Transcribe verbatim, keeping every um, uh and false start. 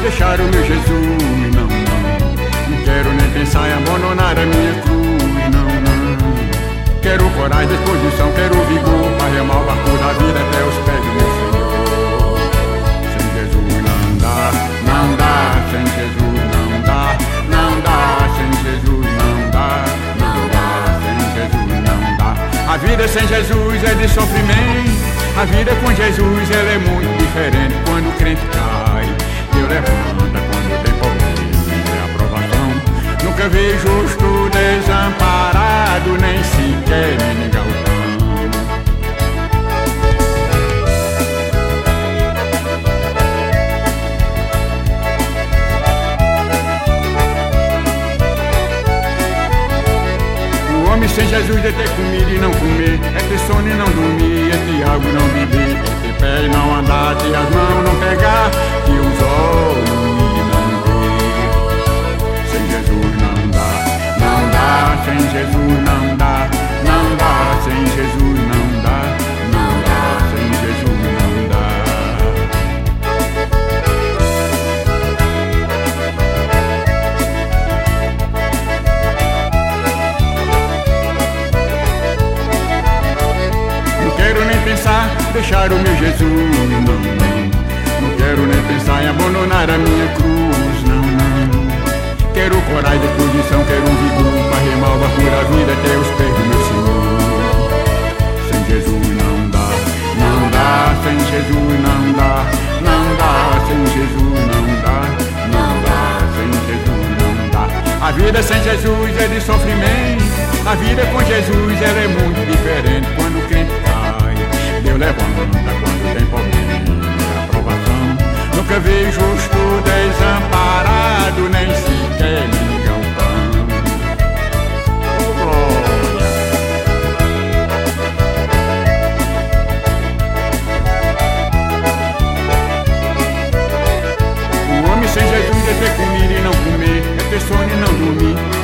deixar o meu Jesus, não, não. Não quero nem pensar em abandonar a minha cruz, não, não. Quero coragem, disposição, quero vigor para remar o barco da vida até os pés do meu Senhor. Sem Jesus não dá, não dá, sem Jesus não dá, não dá, sem Jesus não dá, não dá, sem Jesus não dá. A vida sem Jesus é de sofrimento, a vida com Jesus ela é muito diferente. Quando o crente cai, Deus levanta. Quando tem problema e aprovação, nunca vi justo desamparado, nem sequer mendigar o pão. O homem sem Jesus é ter comida e não comer, é ter sono e não dormir, é ter água e não beber, é ter pé e não andar, ter as mãos não pegar, que os olhos e não ver. Sem Jesus não dá, não dá, sem Jesus não dá, não dá, sem Jesus não dá, não dá, sem Jesus não dá. Não quero nem pensar, deixar o meu Jesus, não, não. Não quero nem pensar em abandonar a minha cruz, não, não. Quero coragem, disposição, quero um vigor para remar o barco da vida até os pés do meu Senhor. Sem Jesus não dá, não dá, sem Jesus não dá, não dá, sem Jesus não dá, não dá, sem Jesus não dá. A vida sem Jesus é de sofrimento, a vida com Jesus ela é muito diferente. Quando o crente cai, Deus levanta. Quando tem problema e aprovação, nunca vi justo desamparado, nem sequer mendigar o pão. Oh, glória! O homem sem Jesus é ter comida e não comer, é ter sono e não dormir,